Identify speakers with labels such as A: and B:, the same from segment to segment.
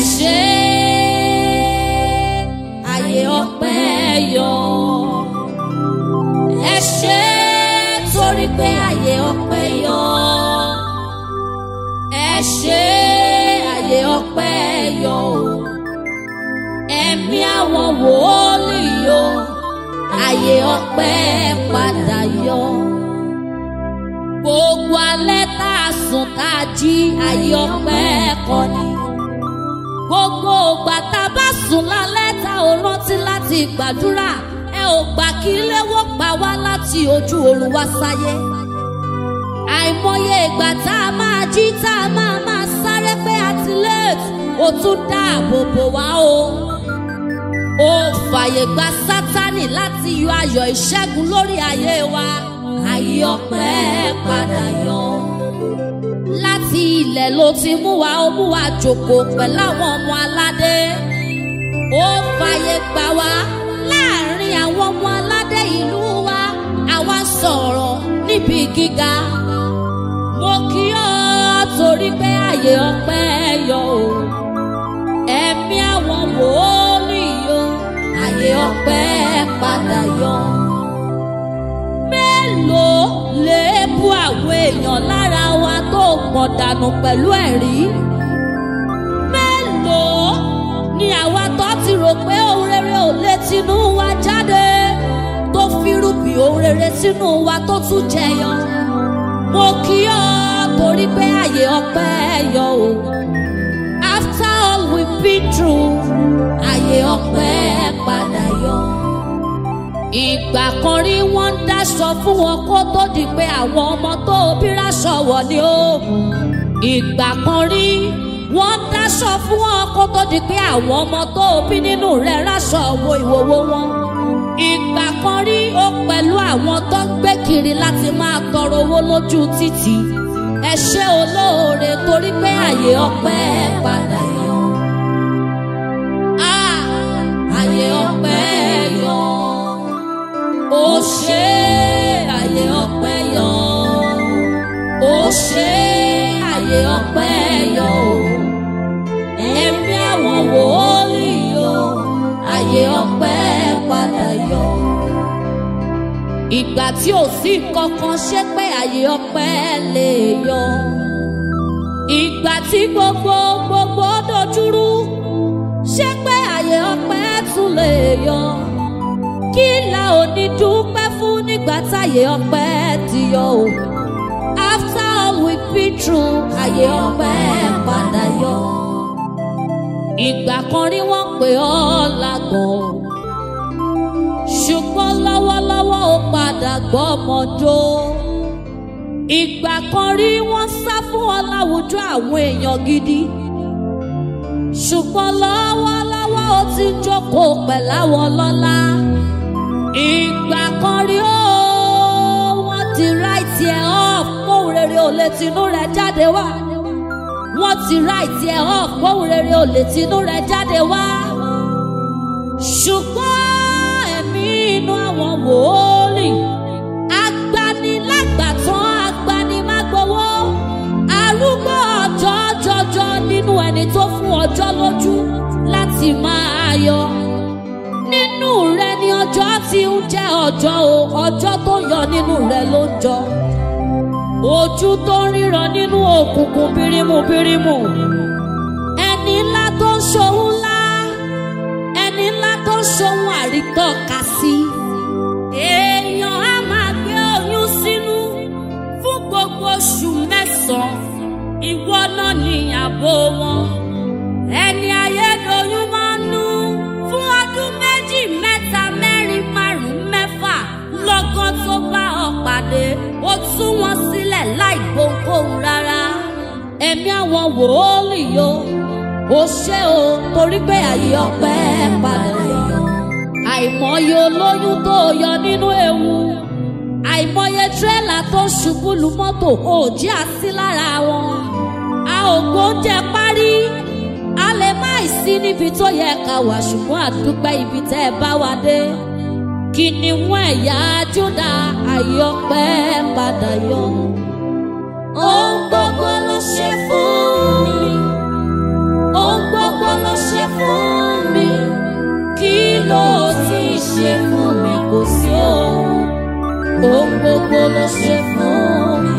A: ṣé àyè ọpẹ́ yọ. Ẹ ṣé torí pé àyè ọpẹ́ yọ. Ẹ ṣé àyè ọpẹ́ yọ. Ẹ̀mí àwọn wòlíì yọ. Àyè ọpẹ́ padà yọ. Gbogbo alẹ́ tá a sùn tá a jí àyè ọpẹ́ kọ́ ni. Gbogbo ògbà tá a bá sùn lálẹ́ tá ò rántí láti gbàdúrà, ẹ ò gbà kí ilé wó pa wá láti ojú oorun wá sáyé. Àìmọye ìgbà tá a máa jí tá a máa sáré pé àti late, ó tún dáàbò bò wá o. Ó fàyè gba Sátánì láti yọ ayọ̀ ìṣẹ́gun lórí ayé wa. Àyè ọpẹ́ padà yọ. Láti ilẹ̀ ló ti mú wa, ó mú wa jókòó pẹ̀lú àwọn ọmọ aládé. Ó fàyè gbà wá láàrin àwọn ọmọ aládé ìlú wa. Àwa sọ̀rọ̀ níbi gíga. Mo kí ọ torí pé àyè ọpẹ́ yọ o. Ẹ̀mí àwọn wòlíì yọ. Àyè ọpẹ́ padà yọ. Mélòó lè bú àwọn èèyàn lára wa tó pọ̀ dànù pẹ̀lú ẹ̀rí? Mélòó ni àwa tó ti rò pé ohun rere ò lè tinú wa jáde, tó fírùbì ohun rere sínú wa tó tún jẹyọ? Mo kí ọ torí pé àyè ọpẹ́ yọ o. After all we've been through, àyè ọpẹ́ padà yọ. Ìgbà kan rí wọ́n ń dáṣọ fún wọn kó tó di pé àwọn ọmọ tó bí ráṣọ wọ̀ ni ó. Ìgbà kan rí wọ́n ń dáṣọ fún wọn kó tó di pé àwọn ọmọ tó bí nínú rẹ̀ ráṣọ wo ìwòwò wọn. Ìgbà kan rí ó pẹ̀lú àwọn tó ń gbé kiri láti máa tọrọ owó lójú títì. Ẹ ṣé olóore torí pé àyè ọpẹ́ padà yọ. Àyè ọpẹ́ yọ. Ó ṣé àyè ọpẹ́ yọ. Ó ṣé àyè ọpẹ́ yọ. Ẹ̀mí àwọn wòlíì yọ. Àyè ọpẹ́ padà yọ. Ìgbà tí ò sí kankan ṣé pé àyè ọpẹ́ lè yọ. Ìgbà tí gbogbo dojúrú ṣé pé àyè ọpẹ́ tún lè yọ. Kí la ò ní dúpẹ́ fún nígbà táyè ọpẹ́ ti yọ o. After all we've been through, àyè ọpẹ́ padà yọ. Ìgbà kan rí wọ́n pè ọ́ lágàn, ṣùgbọ́n lọ́wọ́lọ́wọ́ ó padà gbọ́mọjó. Ìgbà kan rí wọ́n sá fún ọ láwùjọ àwọn èèyàn gidi, ṣùgbọ́n lọ́wọ́lọ́wọ́ ó ti jókòó pẹ̀láwọn lọ́lá. Ìgbà kan rí ó wọ́n ti write ẹ̀ off kóhun rere ò lè tinú rẹ̀ jáde wá. Wọ́n ti write ẹ̀ off kóhun rere ò lè tinú rẹ̀ jáde wá. Ṣùgbọ́n ẹ̀mí inú àwọn wòlíì, agbanilágbàtàn agbanimágbowó, arúgbó ọjọ́ jọjọ nínú ẹni tó fún ọjọ́ lójú láti máa yọ. Nínú rẹ ni ọjọ́ tí ń jẹ́ ọjọ́ o, ọjọ́ tó yọ nínú rẹ ló ń jọ. Ojú tó ń ríran nínú òkùnkùn bírímù bírímù. Ẹni ńlá tó ń ṣohun ńlá, ẹni ńlá tó ń ṣohun àrítọ́ka sí. Èèyàn á máa gbé oyún sínú fún gbogbo oṣù mẹ́sàn-án. Ìwọ náà ni ààbò wọn. Ẹni ayédoyún máa ń nú fún ọdún méjì mẹ́ta mẹ́rin márùn-ún mẹ́fà. Lọ́gán tó bá ọ pàdé, ó tú wọn sílẹ̀ láì gbohùnkóhùn rárá. Ẹ̀mí àwọn wòlíì yọ. Ó ṣé o torí pé àyè ọpẹ́ padà yọ. Àìmọye olóyún tó yọ nínú ewu. Àìmọye tírélà tó ṣubú lu mọ́tò òjì àsí lára wọn. A ò gbóúnjẹ parí. A lè má sí níbi tó yẹ ká wà, ṣùgbọ́n àdúpẹ́ ibi tẹ́ ẹ bá wa dé. Kìnìún ẹ̀yà Júdà, àyè ọpẹ́ padà yọ. Ohun gbogbo ló ṣe fún mi. Ohun gbogbo ohun gbogbo ló ṣe fún mi.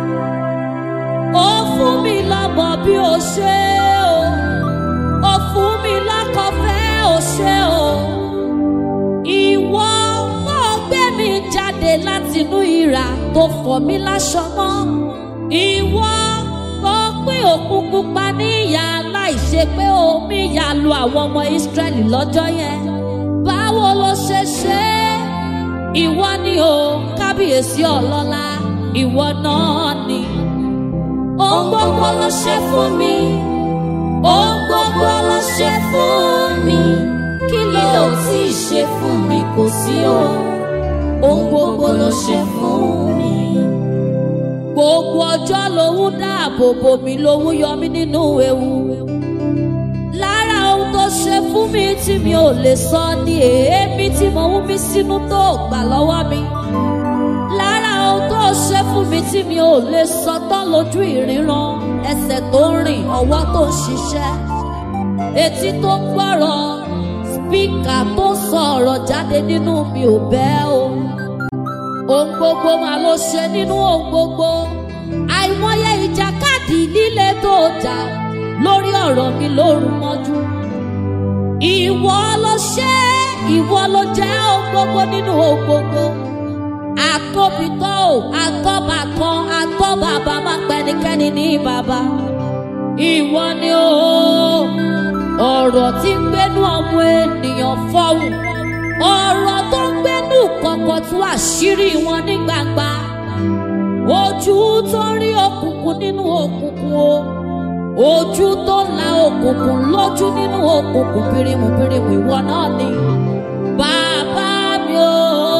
A: Ó fún mi lọ́mọ bí ó ṣe o, ó fún mi lọ́kọ fẹ́ ó ṣe o. Ìwọ tó gbé mi jáde látinú ìrà tó fọ̀ mí láṣọ mọ́. Ìwọ tó pín òkun pupa níyà láìṣe pé omi yà lu àwọn ọmọ Ísírẹ́lì lọ́jọ́ yẹn. Báwo ló ṣe ṣe é? Ìwọ ni o, kábíyèsí ọlọ́lá, ìwọ náà ni. Ohun gbogbo ló ṣe fún mi, ohun gbogbo ló ṣe fún mi. Kí ló ti ṣe fún mi kò sí o, ohun gbogbo ló ṣe fún mi. Gbogbo ọjọ́ lòun dáàbò bò mí, lòun yọ mí nínú ewu. Lára ohun tó ṣe fún mi tí mi ò lè sọ ni èémí tí mo wú mi sínú tó gbà lọ́wọ́ mi. Lára ohun tó ṣe fún mi tí mi ò lè sọ tán lójú ìríran, ẹsẹ̀ tó ń rìn, ọwọ́ tó ń ṣiṣẹ́, etí tó ń gbọ́rọ̀, spíkà tó sọ ọ̀rọ̀ jáde nínú mi ò bẹ́ o. Ohun gbogbo mà ló ṣe nínú ohun gbogbo. Àìmọye ìjàkadì líle tó jà lórí ọ̀rọ̀ mi lóru mọ́jú. Ìwọ ló ṣe, ìwọ ló jẹ́ ohun gbogbo nínú ohun gbogbo. Àtòbítọ́ ò, àtọ́bà kan, àtọ́bàbà máa pẹ́nikẹ́ni ní bàbá. Ìwọ ni o, ọ̀rọ̀ tí ń gbénú ọmọ ènìyàn fọ́hùn. Ọ̀rọ̀ tó ń gbénú kọ̀kọ̀ tú àṣírí wọn ní gbangba. Ojú tó ń rí òkùnkùn nínú òkùnkùn o. Ojú tó ń la òkùnkùn lójú nínú òkùnkùn pirimu pirimu, ìwọ náà ni. Bàbá mi o,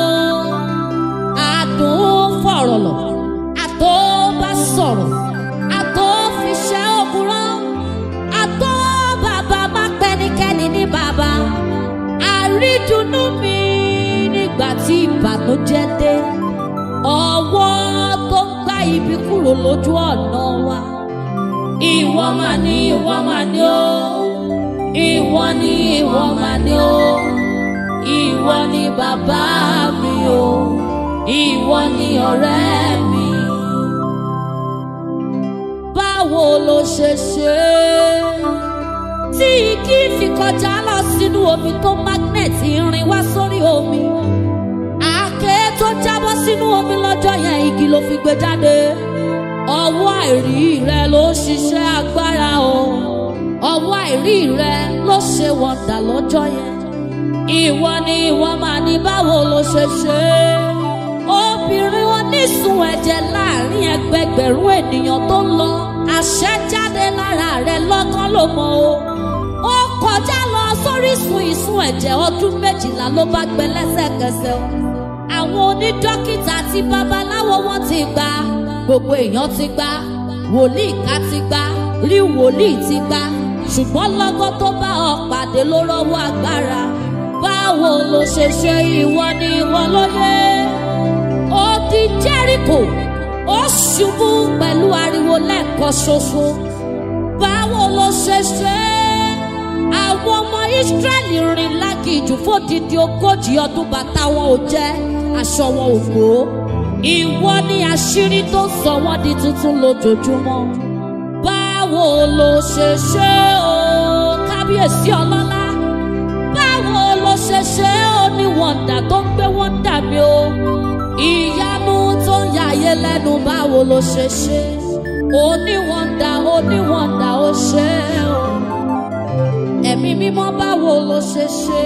A: àdùn fọ̀rọ̀ lọ, àtó bá sọ̀rọ̀, àtó fi ṣẹ́ òkúrọ́, àtó bàbá má pẹ́nikẹ́ni ní bàbá. Àrídùnnú mi nígbà tí ìbànújẹ́ dé, ọwọ́ tó ń gbá ibi kúrò lójú ọ̀nà wa. Ìwọ mà ni, ìwọ mà ni o, ìwọ ni, ìwọ mà ni o. Ìwọ ni bàbá mi o, ìwọ ni ọ̀rẹ́ mi. Báwo ló ṣe ṣe tí igi fi kọjá lọ sínú omi tó mágnẹ̀tì rìn wá sórí omi? Àáké tó jábọ́ sínú omi lọ́jọ́ yẹn, igi ló fi gbé jáde. Ọwọ́ àìrí rẹ ló ṣiṣẹ́ agbára o, ọwọ́ àìrí rẹ ló ṣe wọ̀ndà lọ́jọ́ yẹn. Ìwọ ni, ìwọ mà ní. Báwo ló ṣe ṣe? Obìnrin onísun ẹ̀jẹ̀ láàrin ẹgbẹgbẹ̀rún ènìyàn tó ń lọ, àṣẹ jáde lára rẹ lọ́gán ló mọ̀ o. Ó kọjá lọ sórísun ìsun ẹ̀jẹ̀, ọdún 12 ló bá gbẹ lẹ́sẹ̀kẹsẹ̀ o. Àwọn onídókítà àti babaláwo wọn ti gbà, gbogbo èèyàn ti gbà, wòlíì ká ti gbà, rí wòlíì ti gbà, ṣùgbọ́n lọ́gán tó bá ọ pàdé ló rọ́wọ́ agbára. Báwo ló ṣe ṣe? Ìwọ ni, ìwọ ló yẹ. Ó di Jẹ́ríkò, ó ṣubú pẹ̀lú ariwo lẹ́ẹ̀kan ṣoṣo. Báwo ló ṣe ṣe? Àwọn ọmọ Ísírẹ́lì rìn lágìjù fódìdí 40 ọdún, bàtà wọn ò jẹ́, aṣọ wọn ò gbó. Ìwọ ni àṣírí tó sọ wọ́n di tuntun lójoojúmọ́. Báwo ló ṣe ṣe o, kábíyèsí ọlọ́lá? Báwo ló ṣe ṣe o, ní wọ̀ndà tó ń gbé wọ́ndà mi o? Ìyanu tó ń yàyé lẹ́nu, báwo ló ṣe ṣe? Oníwọ̀ndà, oníwọ̀ndà ó ṣe o. Ẹ̀mí mímọ́, báwo ló ṣe ṣe?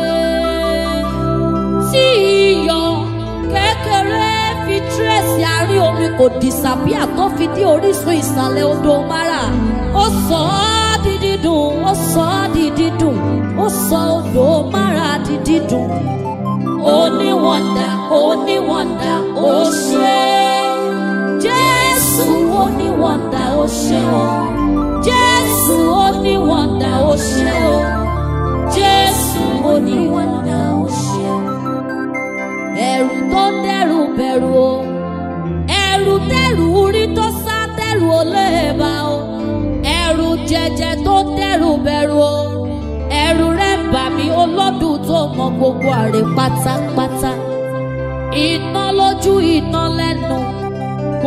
A: Tí iyọ̀ kékeré fi tírèsì àárín omi kò dìsàbíà tó fi dé orísun ìsàlẹ̀ odò Mara. Ó sọ ọ́ di dídùn, ó sọ ọ́ di dídùn, ó sọ odò Mara di dídùn. Oníwọ̀ndà, oníwọ̀ndà ó ṣe. Jésù oníwọ̀ndà ó ṣe o. Jésù oníwọ̀ndà ó ṣe o. Jésù oníwọ̀ndà ó ṣe o. Ẹ̀rù tó dẹ́rù bẹ̀rù o, ẹ̀rù tẹ́rù rí tó sá tẹ́rù ó lè bá o. Ẹ̀rù jẹjẹ tó dẹ́rù bẹ̀rù o, ẹ̀rù rẹ̀ bà mí olódùn tó mọ gbogbo àrè pátápátá. Iná lójú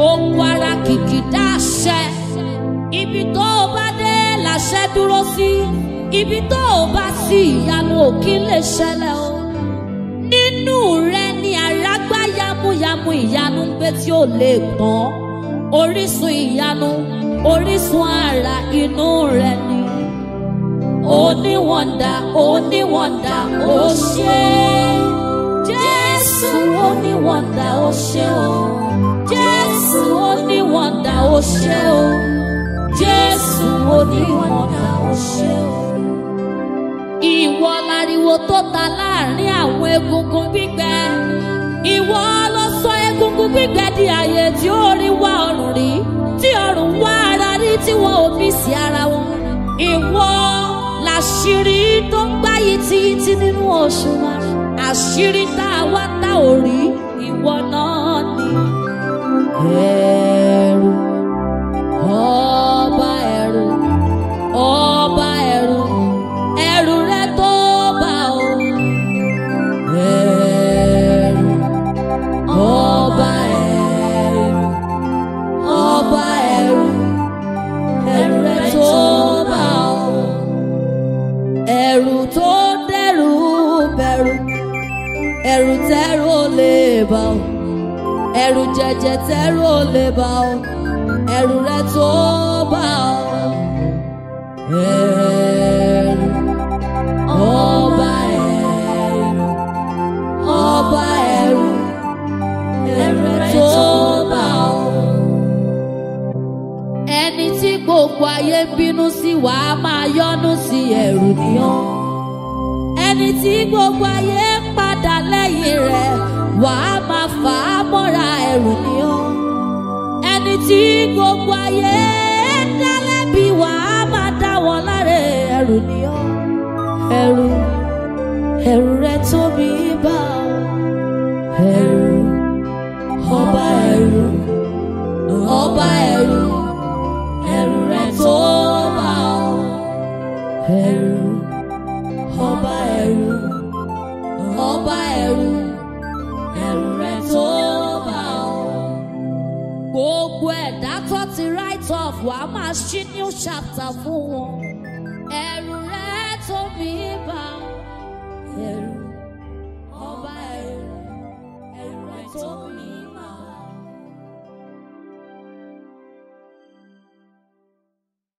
A: gbogbo ara kìkìdá àṣẹ. Ibi tó o bá dé làṣẹ dúró sí. Ibi tó o bá sí ìyanu ò kí lè ṣẹlẹ̀ o. Nínú rẹ ni àrágbá yamuyamu ìyanu ń gbé tí ò lè tán. Orísun ìyanu, orísun àrà inú rẹ ni. Oníwọ̀ndà, oníwọ̀ndà, ó ṣé. Jésù oníwọ̀ndà, ó ṣé o. Jésù oníwọ̀ndà, ó ṣé o. Jésù oníwọ̀ndà, ó ṣé o. Ìwọ láriwo tó ta láàrin àwọn egungun gbígbẹ. Ìwọ ló sọ egungun gbígbẹ di ààyè tí ó rí wá ọrùn rí, tí ọrùn wá ara rí tí wọn ò ní sí ara wọn. Ìwọ làṣírí tó ń gbá yìtìyìtì nínú òṣùwọ̀n. Àṣírí tá a wá tá ò rí, ìwọ náà ni. Ẹ̀rù, ọba ẹ̀rù, ọba ẹ̀rù, ẹ̀rù rẹ tó bá o. Ẹ̀rù, ọba ẹ̀rù, ọba ẹ̀rù, ẹ̀rù rẹ tó bá o. Ẹ̀rù tó dẹ̀rù bẹ̀rù, ẹ̀rù tẹ́rù ò lè bà o. Ẹ̀rù jẹ̀jẹ̀ tẹ́rù ò lè bà o. Ẹ̀rù rẹ tó bá o. Ẹ̀rù, ọba ẹ̀rù, ọba ẹ̀rù, ẹ̀rù rẹ tó bá o. Ẹni tí gbogbo ayé bínú sí wàá máa yọ́nú sí, ẹ̀rù ni ọ́. Ẹni tí gbogbo ayé padà lẹ́yìn rẹ̀ wàá máa fà á mọ́ra, ẹ̀rù ni ọ́. Ẹni tí gbogbo ayé dá lẹ́bi wàá máa dá wọn láre, ẹ̀rù ni ọ́. Ẹ̀rù, ẹ̀rù rẹ tóbi bá o. Ẹ̀rù, ọba ẹ̀rù, ọba ẹ̀rù, ẹ̀rù rẹ tó bá o. Ẹ̀rù, ọba ẹ̀rù, ọba ẹ̀rù, ẹ̀rù rẹ tó bá o. Gbogbo ẹ̀dá tó ti write off wàá máa ṣí new chapter fún wọn. Ẹ̀rù rẹ tóbi bá o. Ẹ̀rù, ọba ẹ̀rù, ẹ̀rù rẹ tóbi.